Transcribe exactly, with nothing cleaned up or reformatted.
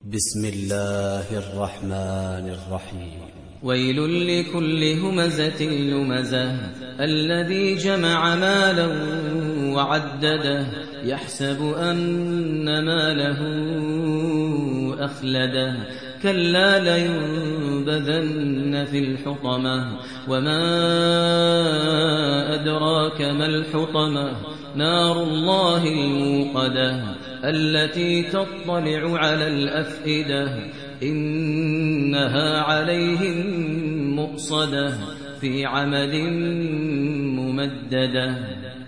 بسم الله الرحمن الرحيم. ويل لكل همزة لمزة الذي جمع مالا وعدده يحسب أن ماله أخلده كلا لينبذن في الحطمة وما أدراك ما الحطمة نار الله الموقدة التي تطلع على الأفئدة إنها عليهم مؤصدة في عمد ممددة.